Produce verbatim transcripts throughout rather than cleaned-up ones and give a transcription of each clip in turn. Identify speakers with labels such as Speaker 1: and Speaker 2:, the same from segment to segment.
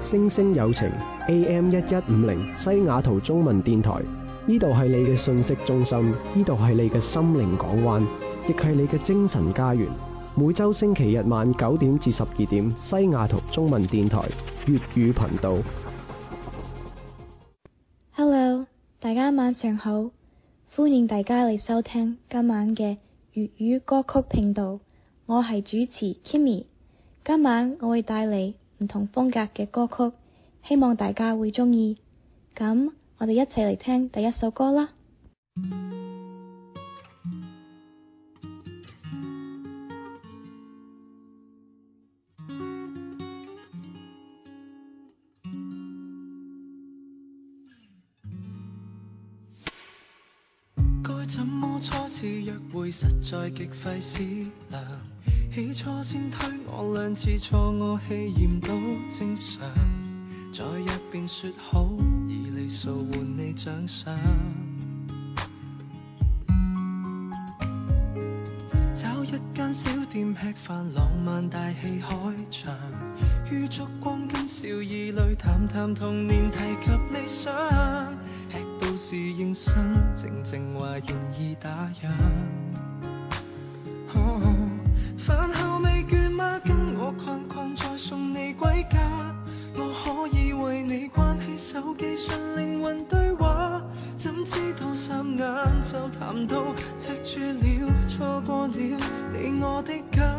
Speaker 1: 星星有情 A M 一一五零西雅圖中文電台，呢度係你嘅信息中心，呢度係你嘅心靈港灣，亦係你嘅精神家園。每周星期日晚九點至十二點，西雅圖中文電台粵語頻道。
Speaker 2: Hello， 大家晚上好，歡迎大家嚟收聽今晚嘅粵語歌曲頻道。我係主持 Kimmy， 今晚我會帶嚟唔同風格嘅歌曲，希望大家會鍾意。咁我哋一齊嚟聽第一首歌啦。
Speaker 3: 該怎麼初次約會實在極費思量，起初先推我兩次錯，我氣焰都正常，在一邊說好以里數換你獎賞，找一間小店吃飯，浪漫大戲開場，於燭光跟笑意裏談談童年，提及理想，吃到侍應生靜靜話現已打烊。哦，飯後未倦嗎？跟我逛逛再送你歸家。我可以為你關起手機，純靈魂對話。怎知道霎眼就談到赤柱了，錯過了你我的家。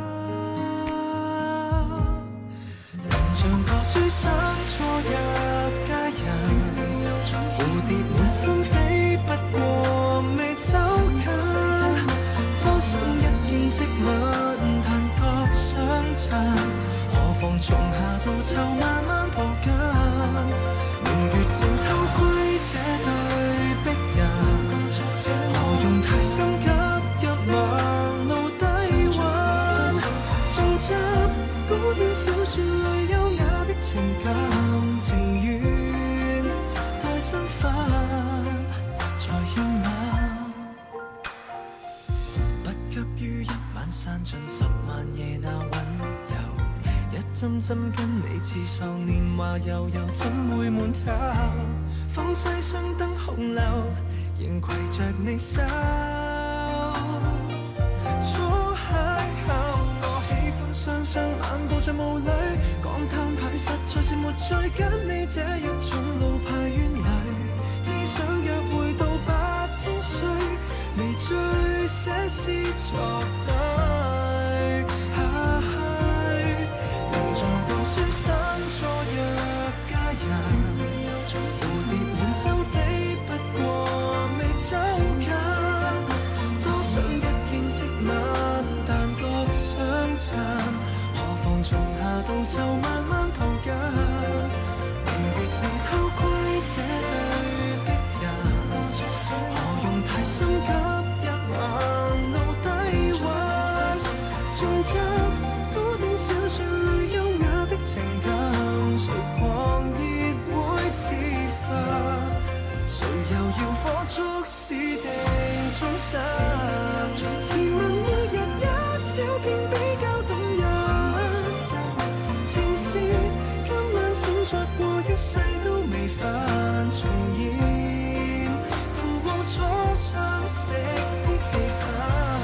Speaker 3: 能像個書生初入佳人，蝴蝶滿心飛，不過未走近。多想一見即吻，但覺相襯，何妨從夏到秋慢慢抱緊。明月正偷窺這對璧人，何用太心急入盲路低溫。重執古典小說裏優雅的情感，情願帶身份在擁吻。不急於一晚散盡十萬夜那溫柔，一針針跟你刺繡年華悠悠，怎會悶透？仿西廂燈紅樓，仍攜着你手。初邂逅，我喜歡雙雙漫步在霧裏，講攤牌實在是沒趣，跟你這一種老派冤侶，只想約會到八千歲，微醉寫詩作對。能像個書生初約佳人，蝴蝶滿心飛，不過未走近。多想一見即吻，但覺相襯，何妨從夏到秋慢慢抱緊。明月正偷窺這對璧人，何用太心急一晚路低溫。重執古典小說裏優雅的情感，誰狂熱會自焚？誰又要火速使定終身？甜蜜每日一小片比較動人，情是今晚請再過一世都未犯重現，赴往初相識的氣氛。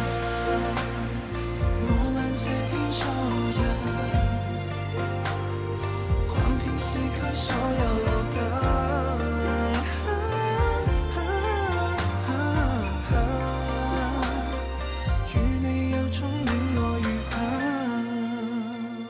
Speaker 3: 我倆這天初約，逛遍市區所有路燈，與你有種戀愛預感。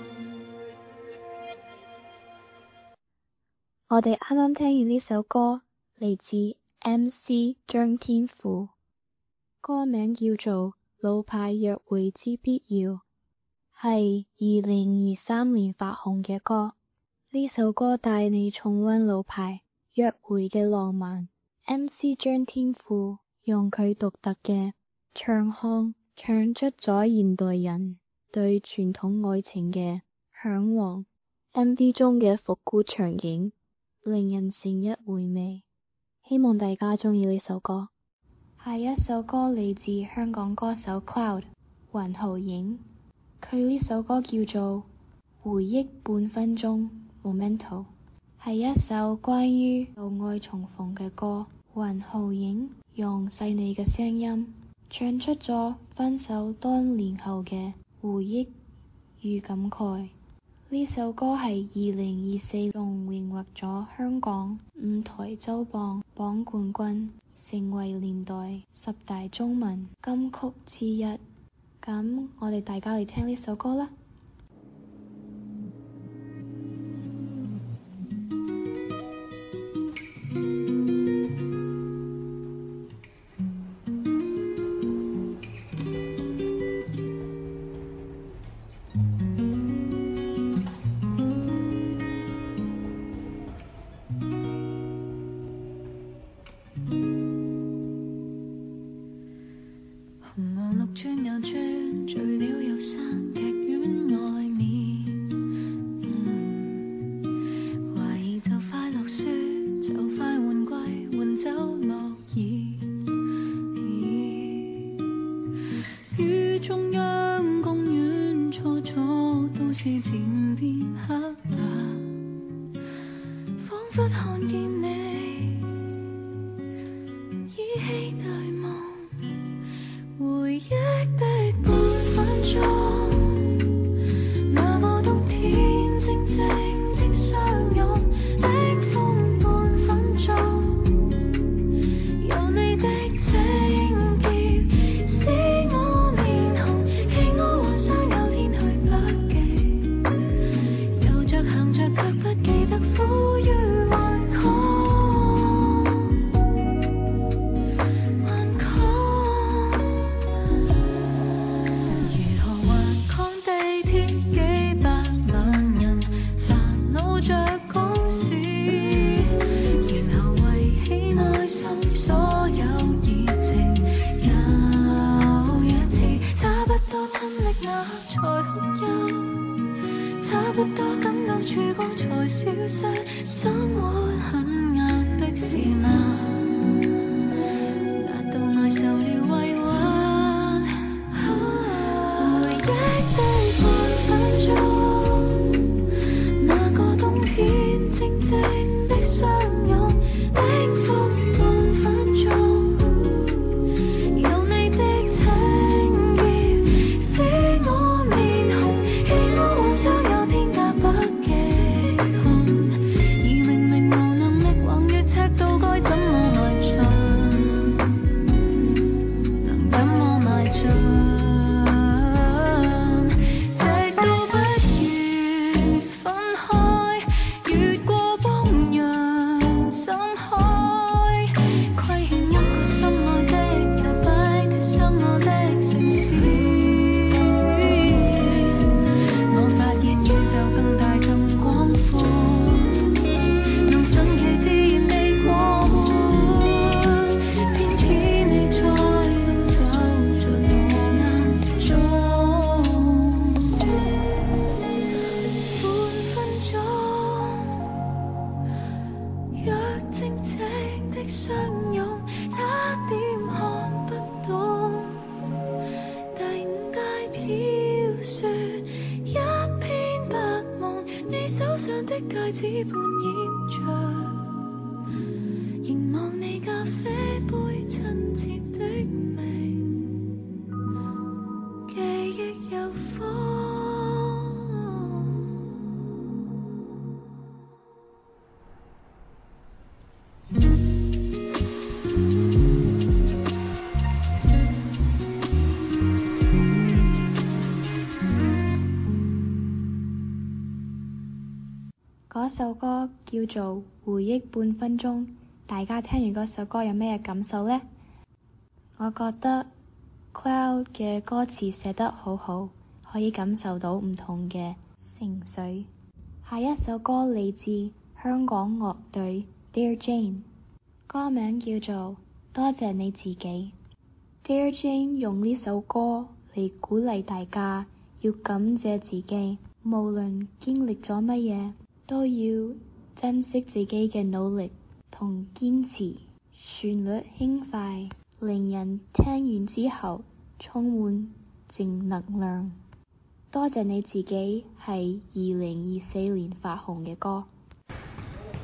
Speaker 2: 我哋啱啱聽完呢首歌，嚟自 M C 張天賦，歌名叫做《老派約會之必要》，係二零二三年發行嘅歌。呢首歌帶你重溫老派約會嘅浪漫。M C 張天賦用佢獨特嘅唱腔唱出咗現代人對傳統愛情嘅向往。M V 中嘅復古場景令人情一回味，希望大家鍾意呢首歌。下一首歌嚟自香港歌手 Cloud 雲浩影，佢呢首歌叫做《回憶半分鐘 Momento》。 係一首關於舊愛重逢嘅歌。雲浩影用細膩嘅聲音唱出咗分手多年後嘅回憶與感慨。呢首歌係二零二四仲榮獲咗香港五台週榜榜冠軍，成為年代十大中文金曲之一。咁我哋大家嚟聽呢首歌啦。
Speaker 3: 轉又轉，醉了又散，劇院外面，嗯，懷疑就快落雪，就快換季，換走落葉。於中央公園，初初都市漸變黑白，彷彿看見你依稀對望。回憶的半分鐘，那個冬天靜靜的相擁的風半分鐘，有你的情結使我面紅，期我幻想有天去北極，遊着行着卻不記得苦與頑抗。不多等到曙光才消失，生活很壓迫是嗎？達到耐受了委屈，回憶的半分鐘，那個冬天靜靜的相擁的風半分鐘，有你的情結使我面紅，期我幻想有天北極空，而明明無能力橫越赤道，該怎麼邁進？能怎麼邁進？直到不願分開，越過汪洋心海，虧欠一個心愛的特擺脫相愛的城市。我發現宇宙更大更廣闊，能順其自然地過活，偏偏你再度走進我眼中。半分鐘，若靜靜的相擁，差點看不懂。第五街飄雪，一片白夢，你手上的戒指半掩着，凝望你咖啡杯親切的名，記憶有風。
Speaker 2: 嗰首歌叫做《回憶半分鐘》，大家聽完嗰首歌有咩感受呢？我覺得 Cloud 嘅歌詞寫得好好，可以感受到唔同嘅情緒。下一首歌嚟自香港樂隊 Dear Jane， 歌名叫做《多謝你自己》。Dear Jane 用呢首歌嚟鼓勵大家要感謝自己，無論經歷咗乜嘢，都要珍惜自己嘅努力同堅持。旋律輕快，令人聽完之後充滿正能量。多謝你自己係二零二四年發行嘅歌。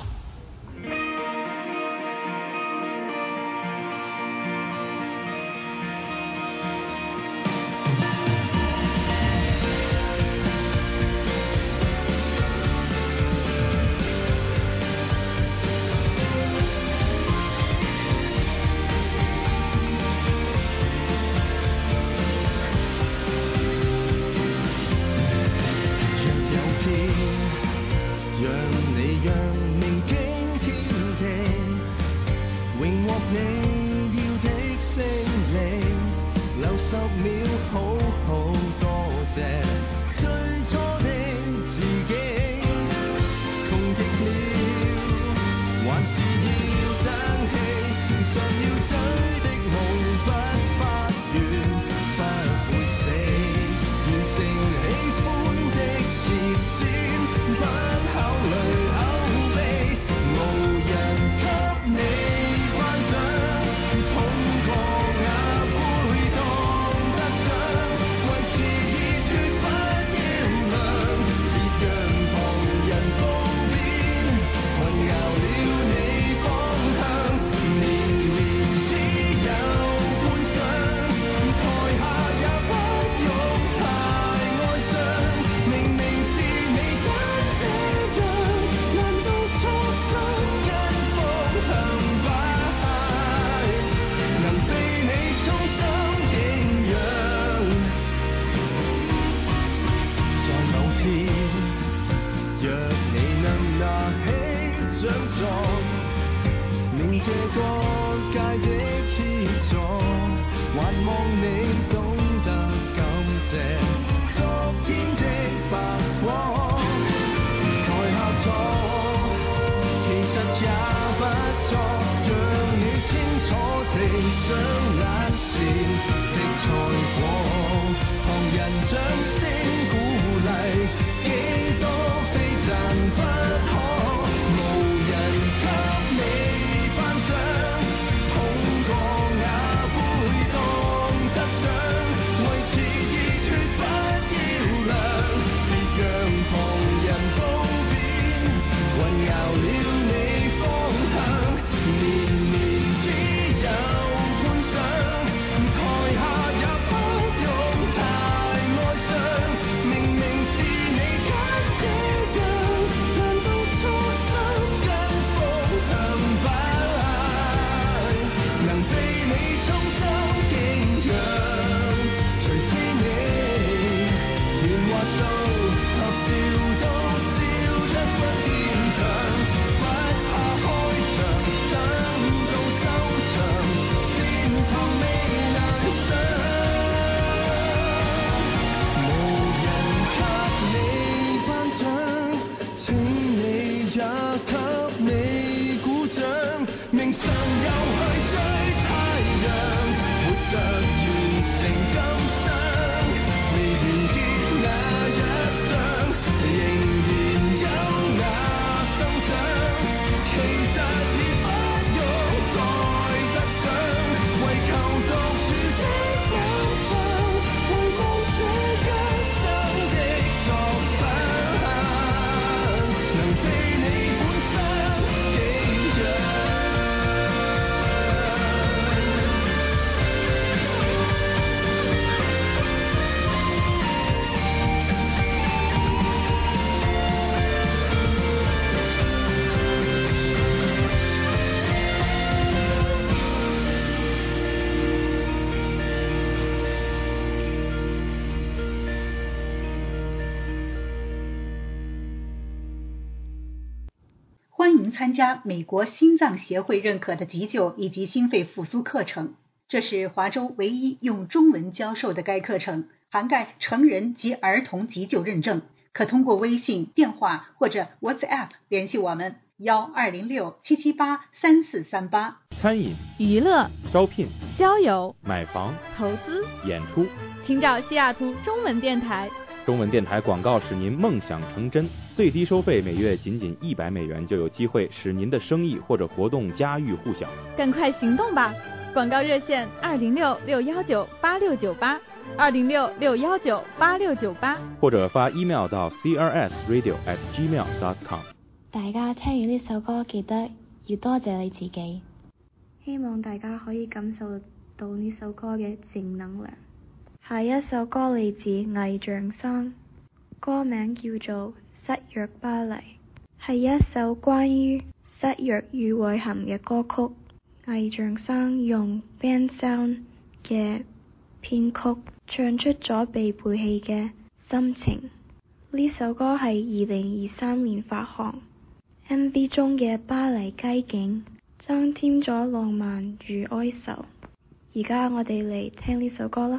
Speaker 4: 迎参加美国心脏协会认可的急救以及心肺复苏课程。这是华州唯一用中文教授的该课程，涵盖成人及儿童急救认证。可通过微信、电话或者 WhatsApp 联系我们幺二零六七七八三四三八。
Speaker 5: 餐饮、
Speaker 6: 娱乐、
Speaker 5: 招聘、
Speaker 6: 交友、
Speaker 5: 买房、
Speaker 6: 投资、
Speaker 5: 演出，
Speaker 6: 请找西雅图中文电台。
Speaker 5: 中文电台广告使您梦想成真，最低收费每月仅仅一百美元，就有机会使您的生意或者活动家喻户晓。
Speaker 6: 赶快行动吧！广告热线二零六六幺九八六九八。二零六六幺九八六九八，
Speaker 5: 或者發 email 到 c r s radio at gmail dot com。
Speaker 2: 大家聽完呢首歌記得要多謝你自己，希望大家可以感受到呢首歌嘅正能量。下一首歌嚟自魏浚笙，歌名叫做《失約巴黎》，係一首關於失約與遺憾嘅歌曲。魏浚笙用 band sound 嘅編曲唱出咗被背棄嘅心情。呢首歌係二零二三年發行 ，M V 中嘅巴黎街景增添咗浪漫與哀愁。而家我哋嚟聽呢首歌啦。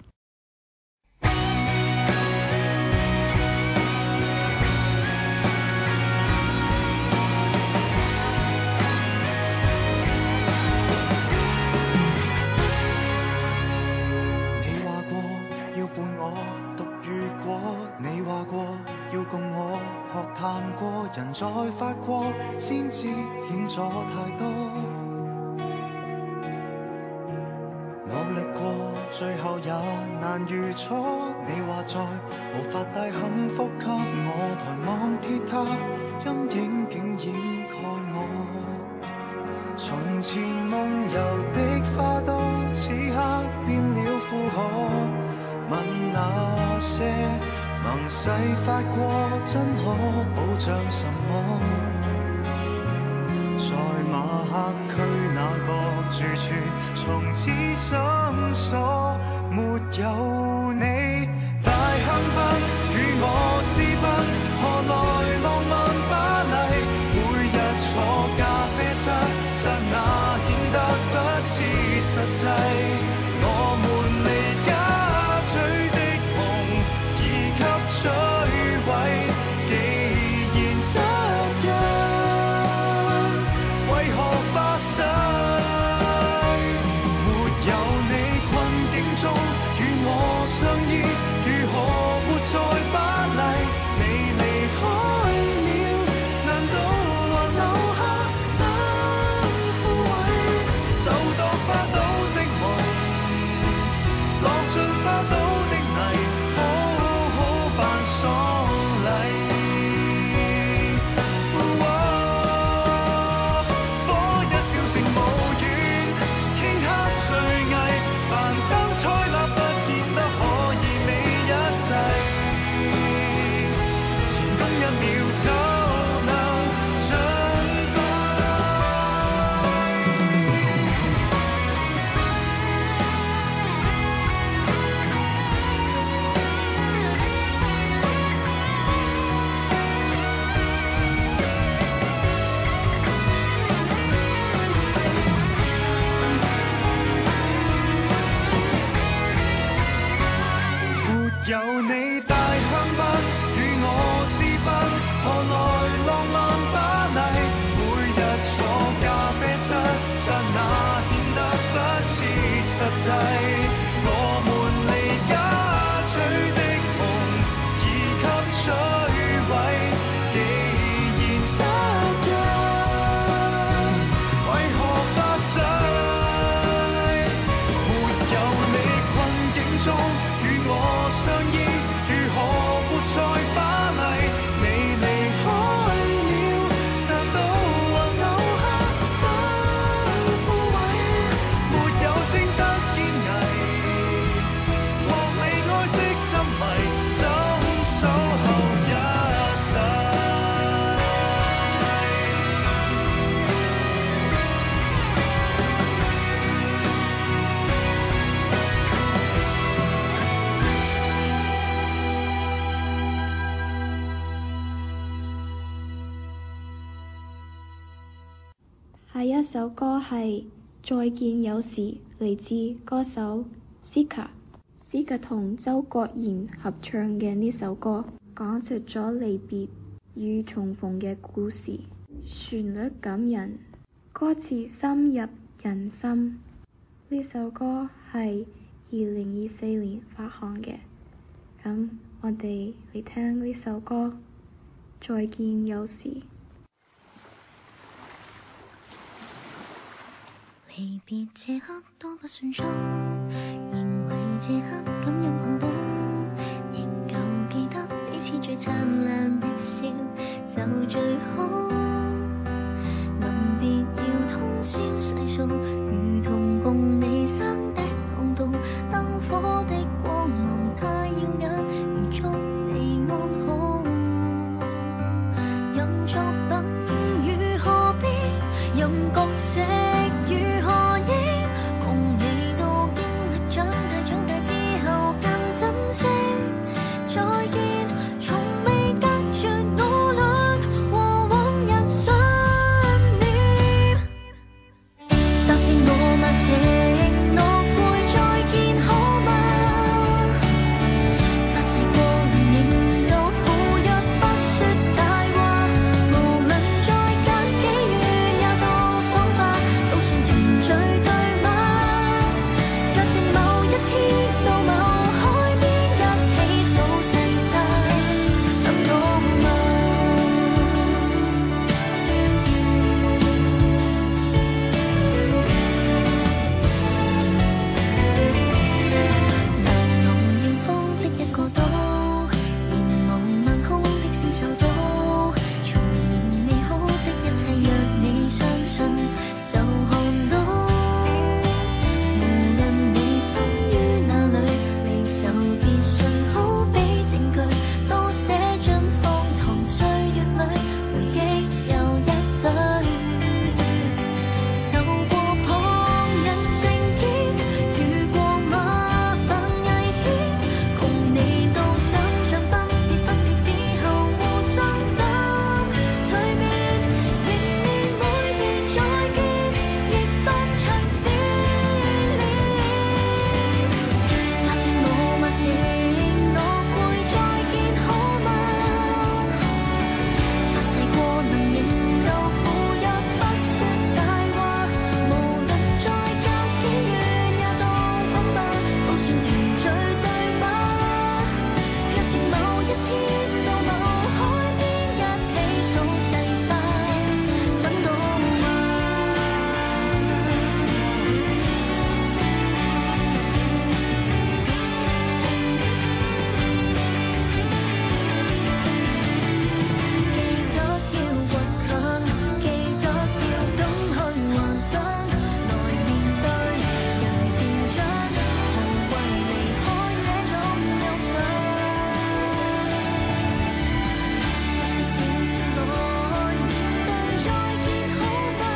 Speaker 3: 談過人在法國，先知險阻太多。努力過，最後也難預錯。你話再無法帶幸福給我，抬望鐵塔，陰影竟掩蓋我。從前夢遊的花都此刻變了負荷。問那些盟誓發過，真可保障什麼？在馬克區那個住處，從此深鎖，沒有你，大幸運與我私奔，何來浪漫巴黎？每日坐咖啡室，剎那顯得不切實際。我們離家嘴的夢已給摧毀，既然失約，為何發誓？沒有你困境中與我相依，如何活在巴黎？
Speaker 2: 下一首歌係再見有時，嚟自歌手 Sika。Sika 同周國賢合唱嘅呢首歌，講述咗離別與重逢嘅故事，旋律感人，歌詞深入人心。呢首歌係二零二四年發行嘅，咁我哋嚟聽呢首歌《再見有時》。
Speaker 7: 離別這刻都不算早，仍為這刻感恩碰到，仍舊記得彼此最燦爛的笑，就最好。臨別要通宵細數，如同共你生的航道，燈火的光芒太耀眼，如祝你安好。任作品與何必，任角色與何意，共你到經歷長大，長大之後更珍惜。再見，從未隔絕我倆和往日信念。答應我嗎？承諾會再見好嗎？發誓過能仍舊赴約，不說大話。無論再隔幾遠，也到訪吧，都算情緒對嗎？約定某一天到某海邊一起數細沙，等我嗎？難忘遠方的一個島，凝望晚空的星宿島，從前美好的一切，若你相信就看到。無論你身於哪裏，離愁別緒好比證據，多寫進荒唐歲月裏，回憶又一對。受過旁人成見，遇過麻煩危險，共你到想像分別分別之後互相怎蛻變，仍然每段再見亦當場撕裂。答應我嗎？承諾會再見好嗎？發誓過能仍舊赴約，不說大話。無論再隔幾遠，也到訪吧，都算團聚對嗎？約定某一天到某海邊一起數細沙，等到嗎？記得要倔強，記得要敢去幻想，來面對人成長，無謂離開這種憂傷。熟悉了來面對再見好嗎？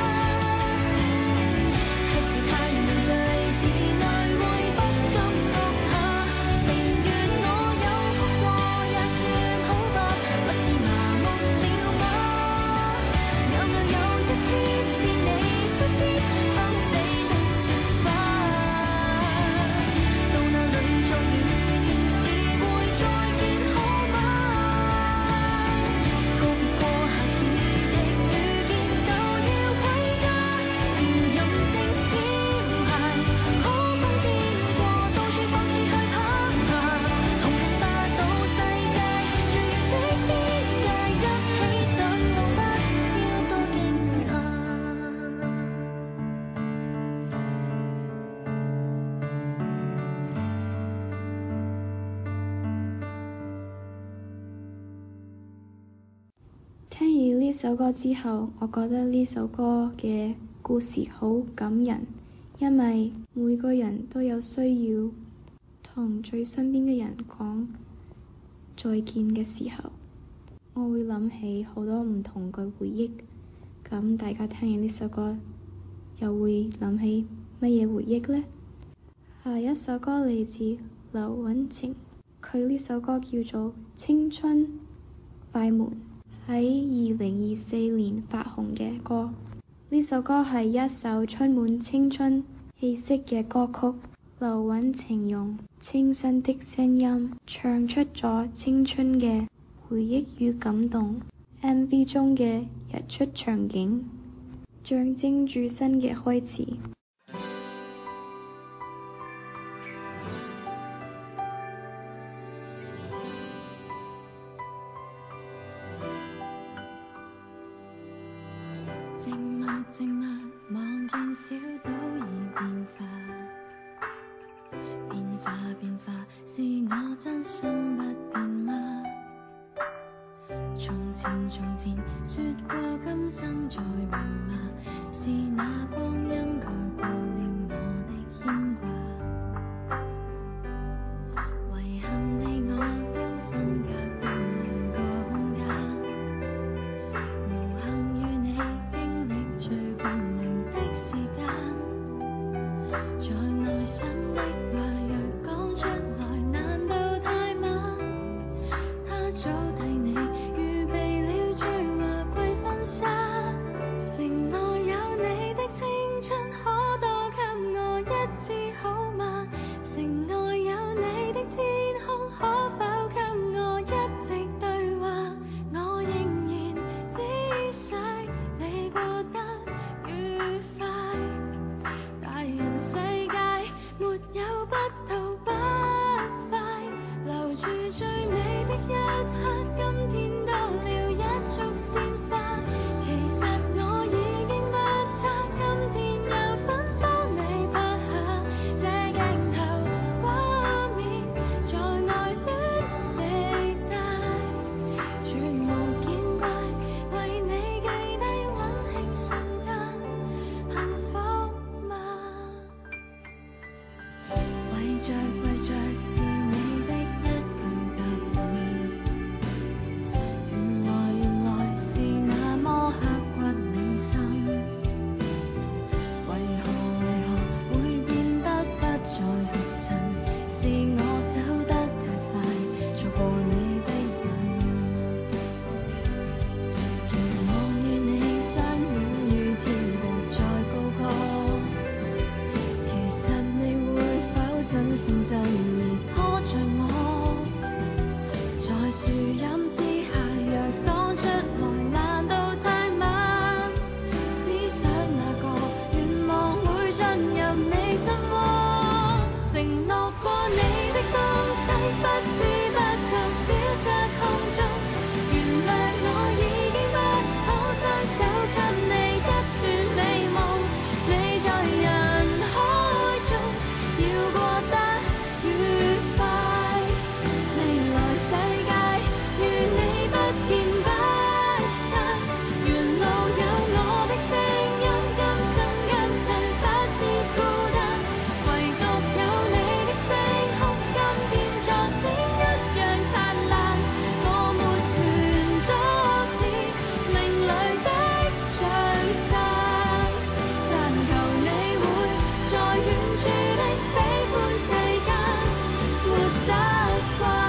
Speaker 7: 若是太難對自內會不甘落下，寧願我有哭過也算好吧，不至麻木了嗎？有沒有一天變你不必分離的説話？到那裏再遇，仍是會再見好嗎？告別過夏至，亦遇見就要歸家，如任性小孩，可瘋癲過，到處放肆去攀爬，同行吧到世界最遠的邊界，一起上路，不要多驚訝。
Speaker 2: 聽完呢首歌之後，我覺得呢首歌嘅故事好感人，因為每個人都有需要同最身邊嘅人講再見嘅時候，我會諗起好多唔同嘅回憶。咁大家聽完呢首歌，又會諗起乜嘢回憶呢？下一首歌嚟自劉韻晴，佢呢首歌叫做《青春快門》，喺二零二四年發行嘅歌。 呢首歌係一首充滿青春氣息嘅歌曲，流韻情容，清新的聲音，唱出咗青春嘅回憶與感動。M V 中嘅日出場景，象徵住新嘅開始。
Speaker 7: 靜默靜默望見小島已變化，變化變化是我真心不變嗎？從前從前說過今生再會嗎？是那光陰蓋過了我的牽掛，遺憾你我都分隔到兩個空間，無幸與你經歷最共鳴的時間，在內心的話若講出來難道太晚？他早替你預備了最華貴婚紗，承諾有你的青春可多給我一次好嗎？承諾有你的天空可否給我一直對話？我仍然只想你過得愉快，大人世界沒有不吐不快，留住最美的一刻，今天多了一束鮮花。其實我已經不差，今天又吩咐你拍下這鏡頭畫面，在愛戀地帶，絕無見怪，為你記低溫馨瞬間，幸福嗎？為着為着是你的一句答應，原來原來是那麼刻骨銘心，為何為何會變得不再合襯？是我走得太快，錯過你的人。如望與你相戀於天國再高歌，其實你會否真心真意拖着我？在樹蔭之下若講出來難道太晚？只想那個願望會進入你心窩，承諾過你的東西不知不覺消失空中，原諒我已經不好雙手給你一段美夢，你在人海中要過得愉快，未來世界與你不見不散，沿路有我的聲音，今生今世不必孤單，唯獨有你的星空，今天昨天一樣燦爛，我沒權阻止命裏的璀璨，但求你會在遠處的喜歡世間沒習慣。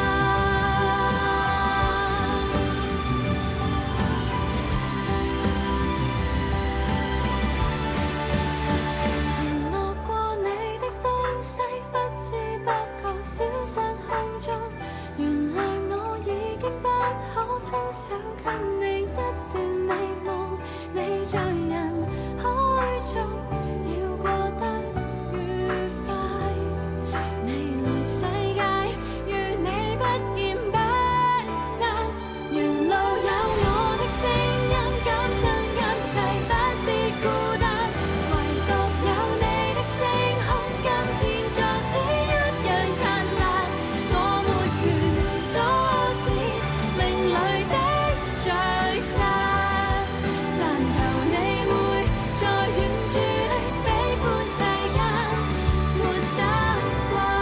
Speaker 7: 承諾過你的東西不知不覺消失空中，原諒我已經不可親手給你一段美夢，你在人海中要過得愉快，未來世界與你不見不散，沿路有我的聲音，今生今世不必孤單，唯獨有你的星空，今天昨天一樣燦爛，我沒權阻止命裏的璀璨，但求你會在遠處的喜歡世間沒習慣。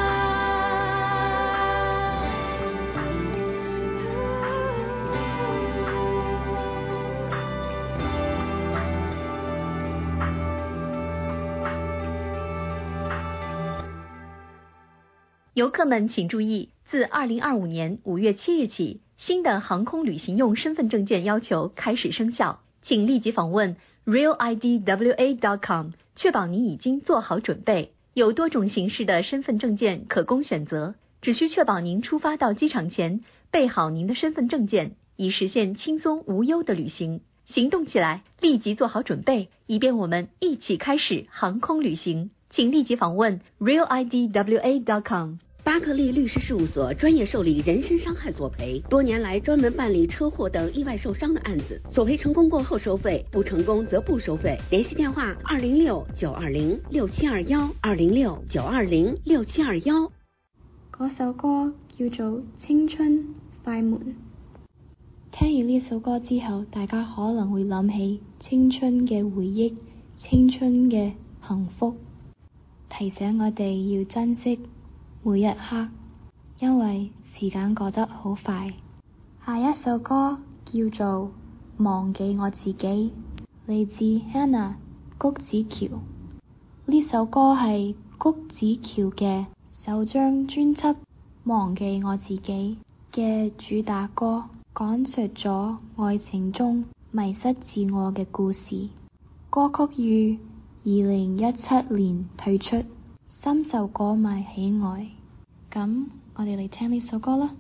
Speaker 8: 游客们请注意，自二零二五年五月七日起，新的航空旅行用身份证件要求开始生效。 请立即访问 real I D W A dot com， 确保您已经做好准备。有多种形式的身份证件可供选择，只需确保您出发到机场前备好您的身份证件，以实现轻松无忧的旅行。行动起来，立即做好准备，以便我们一起开始航空旅行。请立即访问 real I D W A dot com。
Speaker 9: 巴克利律师事务所专业受理人身伤害索赔，多年来专门办理车祸等意外受伤的案子，索赔成功过后收费，不成功则不收费。联系电话：二零六九二零六七二幺，二零六九二零六七二幺。
Speaker 2: 嗰首歌叫做《青春快門》。聽完呢首歌之後，大家可能會諗起青春嘅回憶、青春嘅幸福，提醒我哋要珍惜每一刻，因為時間過得好快。下一首歌叫做《忘記我自己》，嚟自 Hannah 菊梓喬。呢首歌係菊梓喬嘅首張專輯《忘記我自己》嘅主打歌，講述咗愛情中迷失自我嘅故事。歌曲於二零一七年推出，深受歌迷喜愛。咁我哋嚟聽呢首歌啦。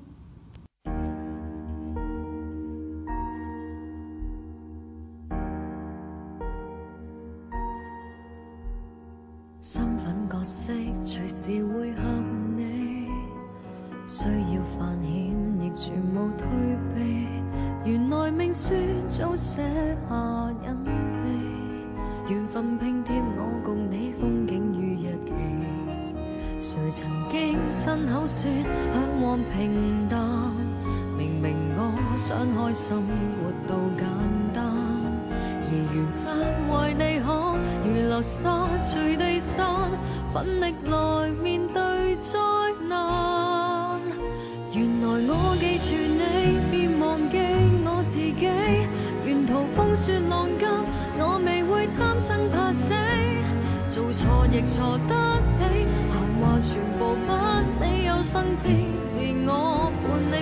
Speaker 3: 身份角色隨時會合你，需要犯險亦全無退避。原來命書早寫下隱秘，緣分拼貼我共你風景與日期。誰曾經親口說向往平淡，明明我想開心活到簡單，而緣分為你可如流沙隨地散，奮力來面對災難。原來我記住你便忘記我自己，沿途風雪浪急我未會貪生怕死，做錯亦錯得起，閒話全部不理有生之年我伴你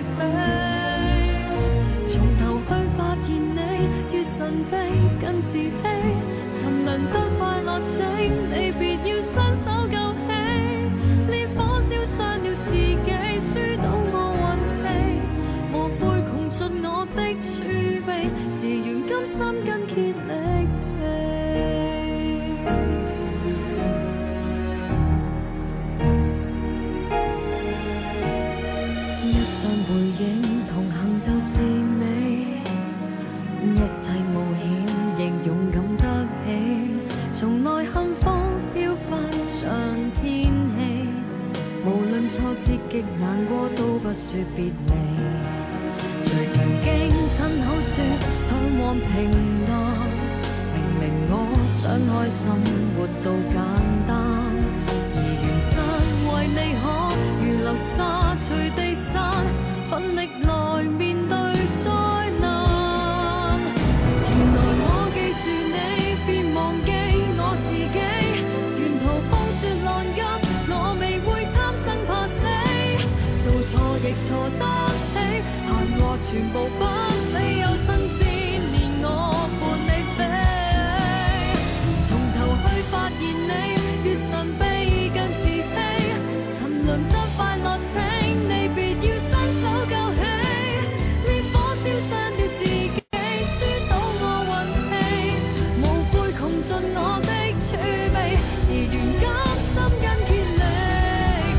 Speaker 3: 飛，從頭去發現你越神秘更自欺，沉淪得快樂請你別要伸手救起，烈火燒傷了自己，輸到我運氣，無悔窮盡我的儲備，自願甘心筋竭力疲。一雙背影同行就是美，一切冒險亦勇敢得起，從內幸福飄忽像天氣，無論挫折極難過都不說別離。誰曾經親口說向往平淡，明明我想開心活到簡單，而緣分為你可如流沙隨地散，奮力來面對災難。原來我記住你便忘記我自己，沿途風雪浪急我未會貪生怕死，做錯亦錯得起，閒話全部不理有生之年我伴你飛，從頭去發現你越神秘更自欺，沉淪得快樂請你別要伸手救起，烈火燒傷了自己，輸到我運氣，無悔窮盡我的儲備，自願甘心筋竭力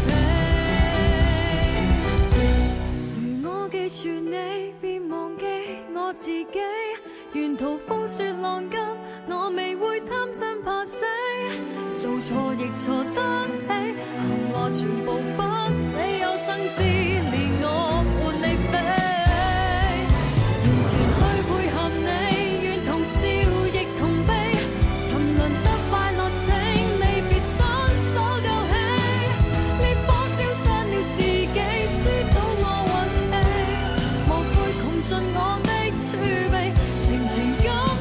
Speaker 3: 疲。如我記住你便忘記我自己，沿途風雪浪急我未會貪生怕死，做錯亦錯得起，閒話全部不理有生之年我伴你飛，完全去配合你，願同笑亦同悲，沉淪得快樂請你別伸手救起，烈火燒傷了自己，輸到我運氣，無悔窮盡我的儲備，成全甘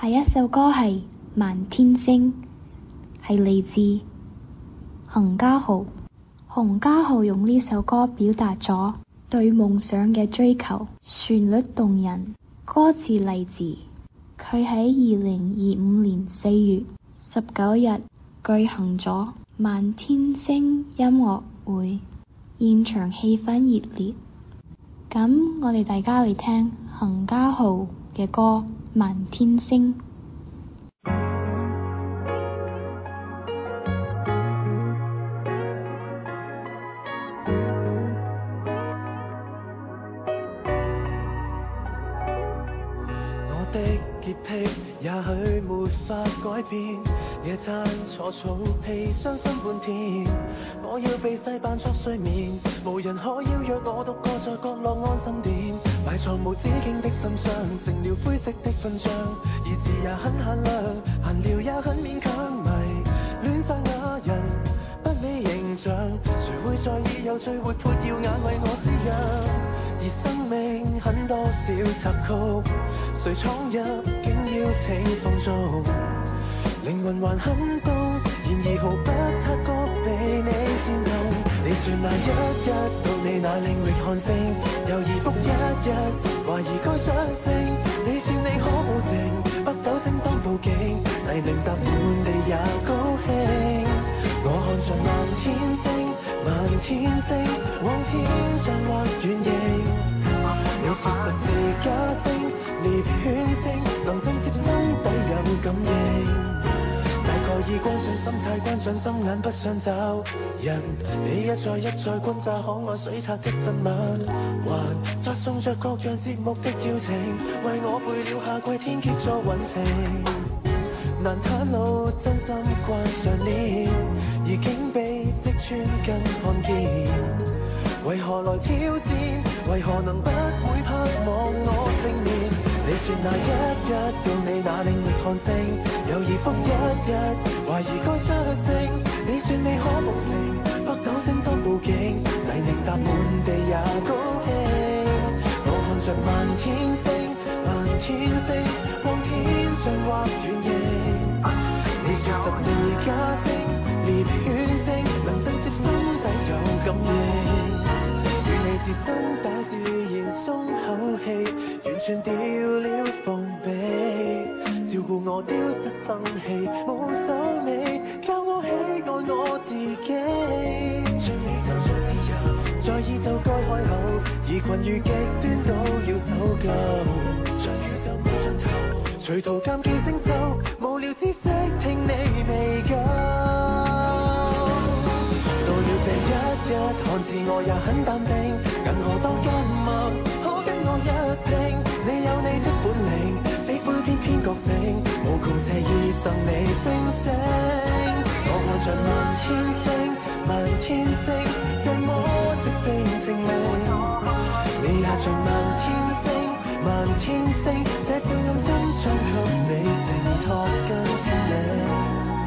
Speaker 2: 下一首歌係《漫天星》，係嚟自洪家豪。洪家豪用呢首歌表達咗對夢想嘅追求，旋律動人，歌詞勵志。佢喺二零二五年四月十九日舉行咗漫天星音樂會，現場氣氛熱烈。咁我哋大家嚟聽洪家豪嘅歌《漫天星》。
Speaker 3: 我的潔癖也許沒法改變，夜餐坐草皮傷心半天，我要被世扮作睡眠，無人可邀約我獨個在角落安心點，埋藏無止境的心傷，成了灰色的勳章，而字也很限量，閒聊也很勉強，迷戀讚雅人不美形象，誰會在意有最活潑耀眼為我滋養，而生命很多小插曲，誰闖入竟邀請放縱，靈魂還很動，然而毫不察覺被你煽動。你說那一日到你那領域看星，猶豫復一日，懷疑該相信。你說你可無情，北斗星當報警，黎明踏滿地也高興。我看着漫天星，漫天星，往天上或遠影。你說十字架星，獵犬星，能震懾心底有感應，大概已關上心態，關上心眼不想找人。你一再一再轟炸可愛水刷的新聞，還發送着各樣節目的邀請，為我背了夏季天蠍座運程。難袒露真心慣上臉，而竟被識穿跟看見，為何來挑戰？為何能不會盼望我正面？你說那一日到你那領域看星，猶豫復一日，懷疑該相信。你說你可無情，北斗星當報警，黎明踏滿地也高興。我看着漫天星，漫天星，往天上或遠影。你說十字架星，獵犬星，能震懾心底有感應。與你是真打自然鬆口氣，完全掉了防備，照顧我丟失生氣，冇手尾，教我喜愛我自己。想宇宙再自由，在意就該開口，而群如極端都要守舊。想宇宙無盡頭，隨途監記星宿，無聊知識聽你未夠。到了這一日，看似我也很淡定，銀河多緘默，可跟我一拼。你有你的本領，非灰偏偏覺醒，無窮謝意贈你星星。我看着漫天星，漫天星，這麼的星證明，你也像漫天星，漫天星，這票用真槍給你承托跟天領。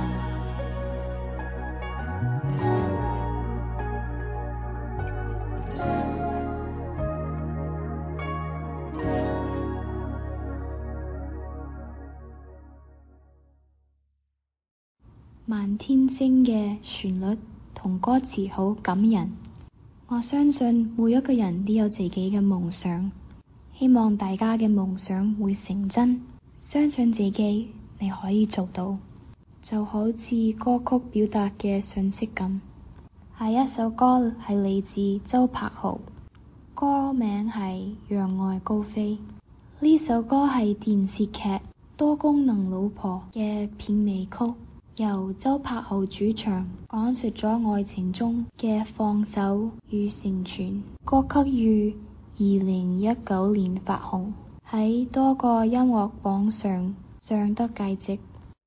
Speaker 2: 漫天星嘅旋律同歌詞好感人，我相信每一個人都有自己嘅夢想，希望大家嘅夢想會成真，相信自己你可以做到，就好似歌曲表達嘅信息咁。下一首歌係嚟自周柏豪，歌名係《讓愛高飛》。呢首歌係電視劇《多功能老婆》嘅片尾曲，由周柏豪主唱，講述咗愛情中嘅放手與成全。歌曲於二零一九年發行，喺多個音樂榜上上得佳績。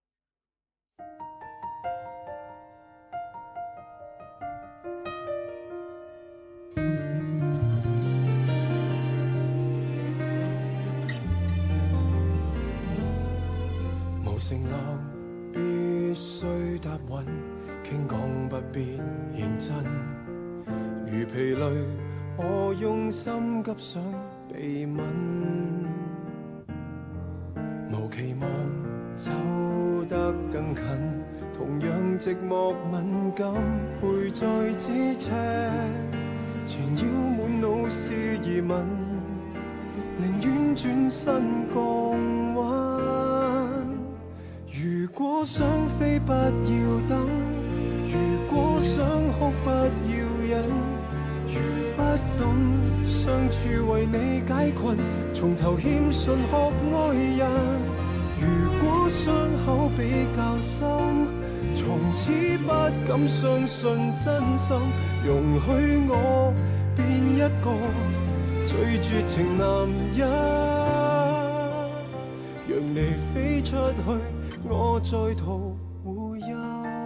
Speaker 3: 無承諾必須答允，傾講不必認真。如疲累，我用心急想被吻，無期望。 更近，同樣寂寞敏感，陪在咫尺，纏繞滿腦是疑問，寧願轉身降溫。如果想飛不要等，如果想哭不要忍，如不懂相處為你解困，從頭欠信學愛人。如果傷口比較深，從此不敢相信真心，容許我變一個最絕情男人，讓你飛出去，我再圖護蔭。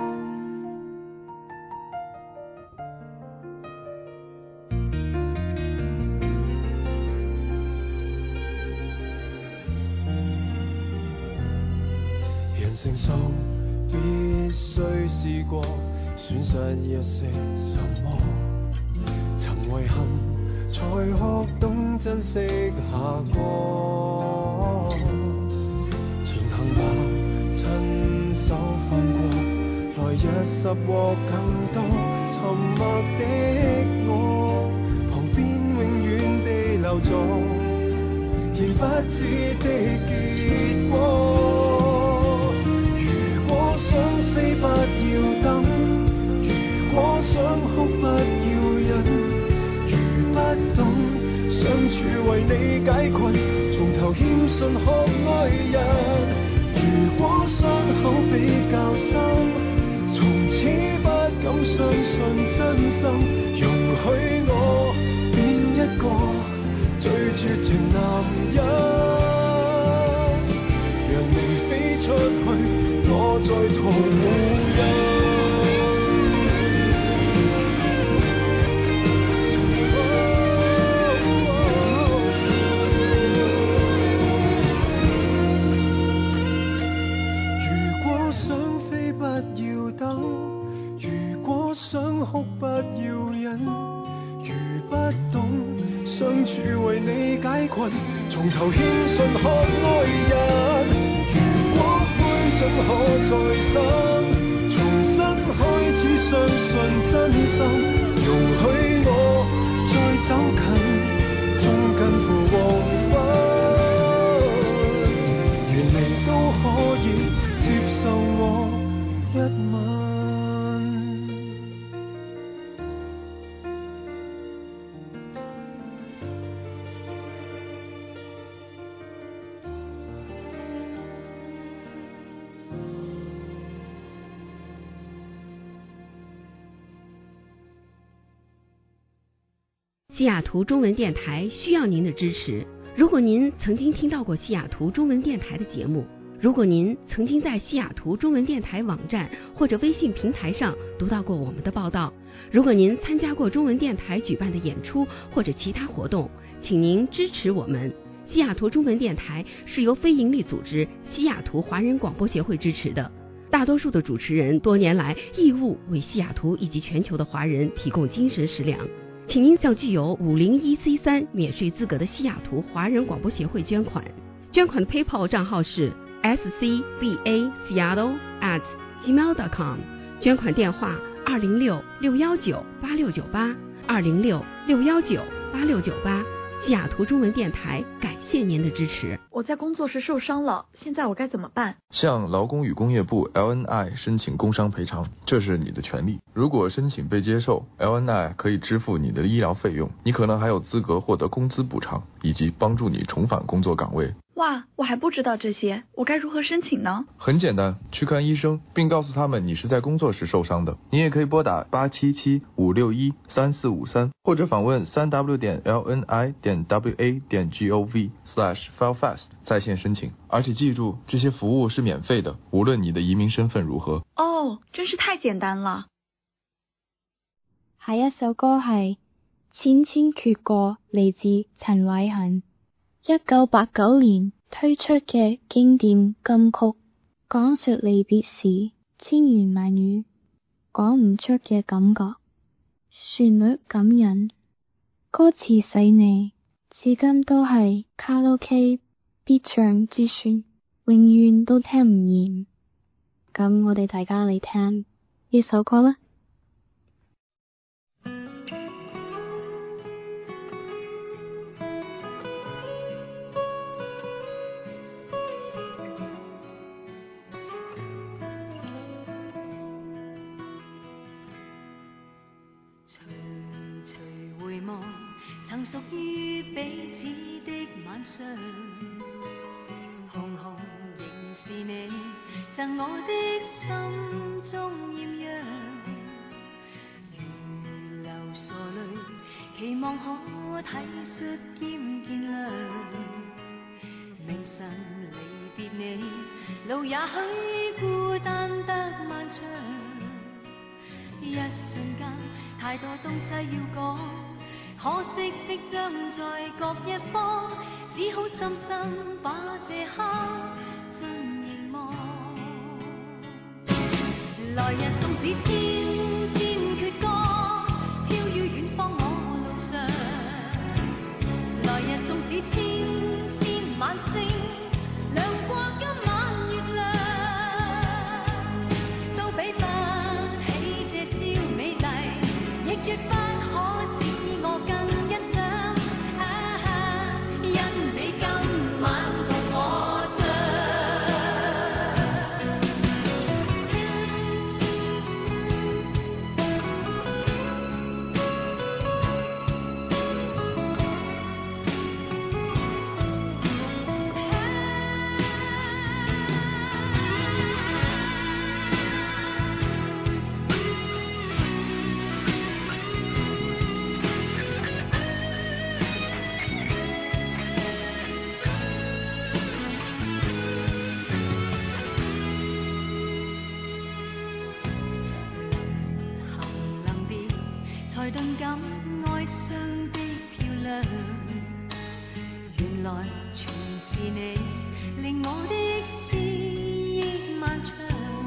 Speaker 3: 成熟必須試過，損失一些什麼，曾遺憾才學懂珍惜下個。前行吧，親手翻過，來日拾獲更多。沉默的我，旁邊永遠地留座，仍不知的結果。想飛不要等，如果想哭不要忍，如不懂相處為你解困，從頭欠信學愛人。如果傷口比較深，從此不敢相信真心，容許我變一個最絕情男人，讓你飛出去，我在途無人。如果想飛不要等，如果想哭不要忍，如不懂相處為你解困，從頭欠信學愛人。如果灰燼可再生，重新開始相信真心，容許我再走近，終近乎黃昏，願你都可以接受我一吻。
Speaker 9: 西雅图中文电台需要您的支持。如果您曾经听到过西雅图中文电台的节目，如果您曾经在西雅图中文电台网站或者微信平台上读到过我们的报道，如果您参加过中文电台举办的演出或者其他活动，请您支持我们。西雅图中文电台是由非营利组织西雅图华人广播协会支持的，大多数的主持人多年来义务为西雅图以及全球的华人提供精神食粮。请您向具有五零一 C 三免税资格的西雅图华人广播协会捐款，捐款的 PayPal 账号是 s c b a seattle at gmail dot com， 捐款电话二零六六幺九八六九八二零六六幺九八六九八。西雅图中文电台感谢您的支持。
Speaker 10: 我在工作时受伤了，现在我该怎么办？
Speaker 11: 向劳工与工业部 L N I 申请工伤赔偿，这是你的权利。如果申请被接受， L N I 可以支付你的医疗费用，你可能还有资格获得工资补偿，以及帮助你重返工作岗位。
Speaker 10: 哇，我还不知道这些，我该如何申请呢？
Speaker 11: 很简单，去看医生，并告诉他们你是在工作时受伤的。你也可以拨打八七七五六一三四五三，或者访问三 w 点 l n i 点 w a 点 g o v slash file fast 在线申請。而且記住，這些服務是免費的，無論你的移民身份如何。
Speaker 10: 哦，真是太簡單了。
Speaker 2: 下一首歌係《千千闕歌》，嚟自陳偉恆。一九八九年推出嘅經典金曲，講述離別時千言萬語講唔出嘅感覺，旋律感人，歌詞細膩，至今都係卡拉 OK 必唱之選，永遠都聽唔厭。 咁我哋大家嚟聽呢首歌啦。
Speaker 7: 曾屬於彼此的晚上，紅紅仍是你贈我的心中豔陽，如流傻淚，期望可體恤兼見諒。明晨離別你，路也許孤單得漫長，一瞬間太多東西要講。可惜即將在各一方，只好深深把這刻盡凝望。來日縱使千千闕歌，飄於遠方我路上。來日縱使千千晚星，亮過今晚月亮，都比不起這宵美麗，亦絕不頓感哀傷的漂亮，原來全是你令我的思憶漫長。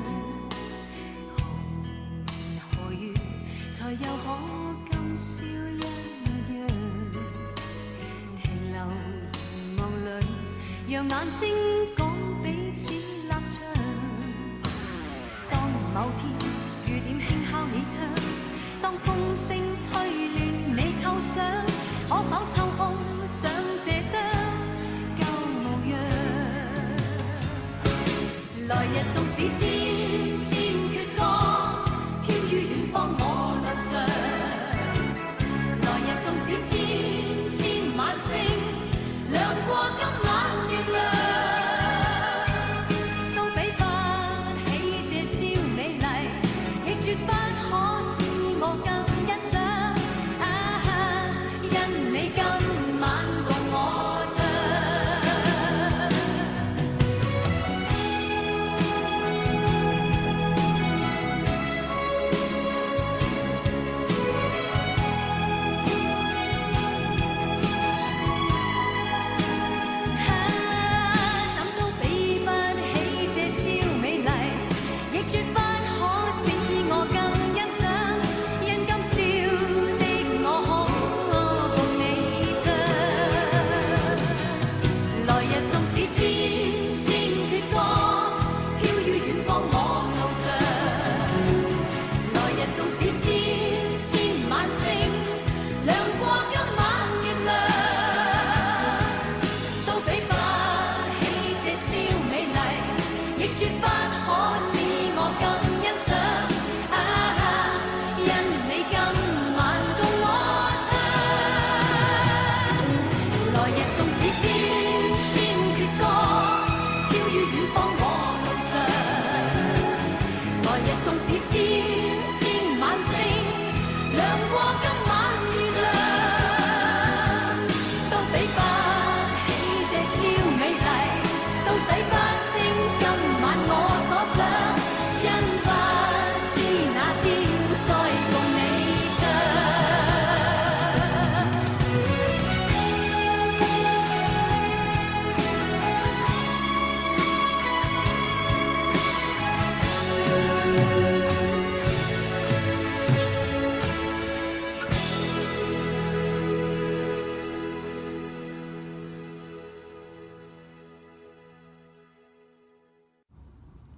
Speaker 7: 何年何月才又可今宵一樣，停留凝望裏，讓眼睛講彼此立場。當某天雨點輕敲你窗，當風聲吹亂你構想，可否抽空想這張舊模樣？來日縱使千千闕歌，飄於遠方我路上。來日縱使千千晚星，亮過今晚月亮，都比不起這宵美麗，亦絕不可使我更欣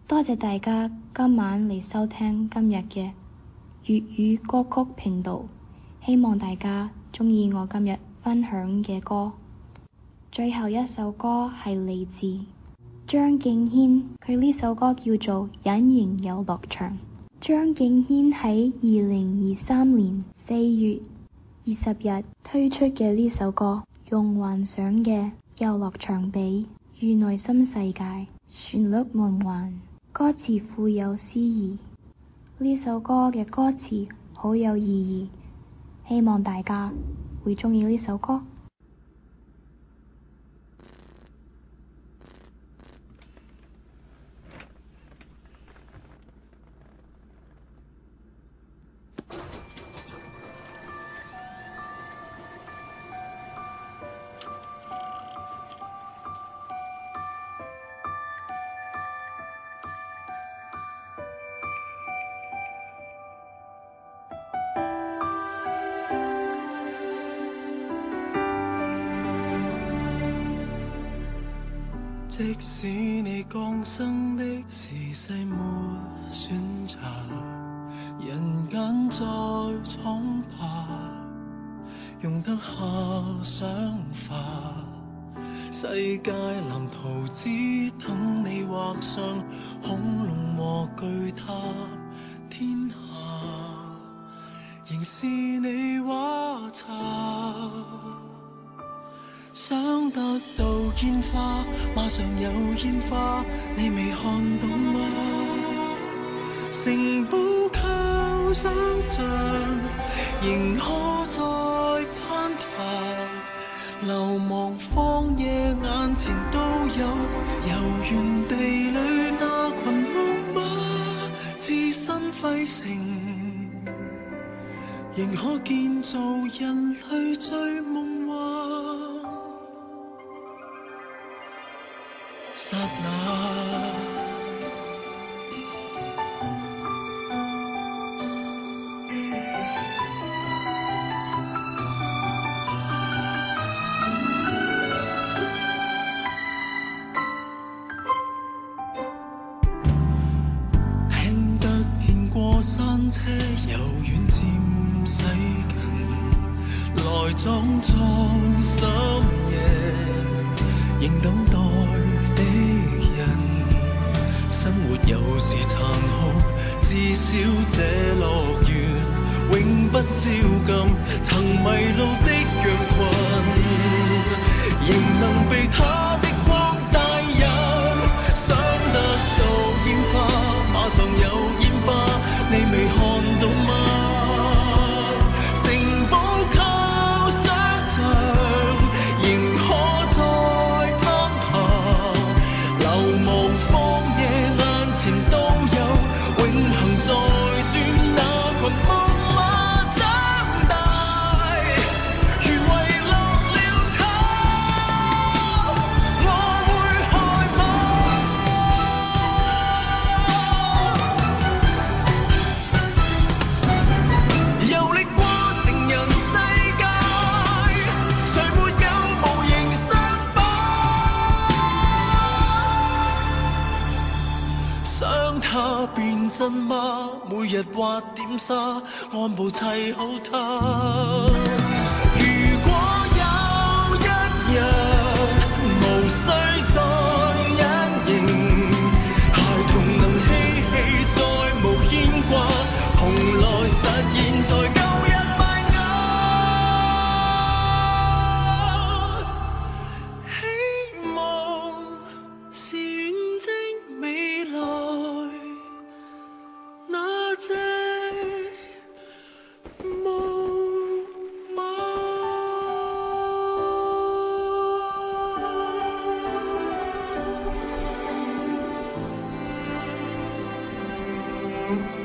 Speaker 2: 多謝大家今晚嚟收聽今日嘅粵語歌曲頻道，希望大家鍾意我今日分享嘅歌。最後一首歌係嚟自張敬軒，佢呢首歌叫做《隱形遊樂場》。張敬軒喺二零二三年四月二十日推出嘅呢首歌，用幻想嘅遊樂場比喻內心世界，旋律夢幻，歌詞富有詩意。呢首歌嘅歌詞好有意義，希望大家會鍾意呢首歌。
Speaker 3: 即使你降生的時勢沒選擇，人間再闖吧，容得下想法，世界藍圖只等你畫上恐龍和巨塔，天下仍是你畫冊。想得到煙花，馬上有煙花，你未看到嗎？城堡靠想像，仍可再攀爬，流亡荒野眼前都有，遊園地裏那群木馬，置身廢城，仍可建造人類最夢幻。剎那聽得見過山車由遠漸駛近，來裝在深夜，仍等待的人，生活有時殘酷，至少這樂園永不宵禁。曾迷路的羊群，仍能被它的光帶引。想得到煙花，馬上有煙花，你未看到嗎？城堡靠想像，仍可再攀爬，流亡荒野眼前都有，永恆在轉那群木馬長大，如遺落了他，我會害怕。遊歷過成人世界，誰沒有無形傷疤？想它變真嗎？每日畫點沙，按部砌好它。如果有一日無需再隱形，孩童能嬉戲再無牽掛，蓬萊實現在舊日快樂。希望是遠征未來那隻木馬。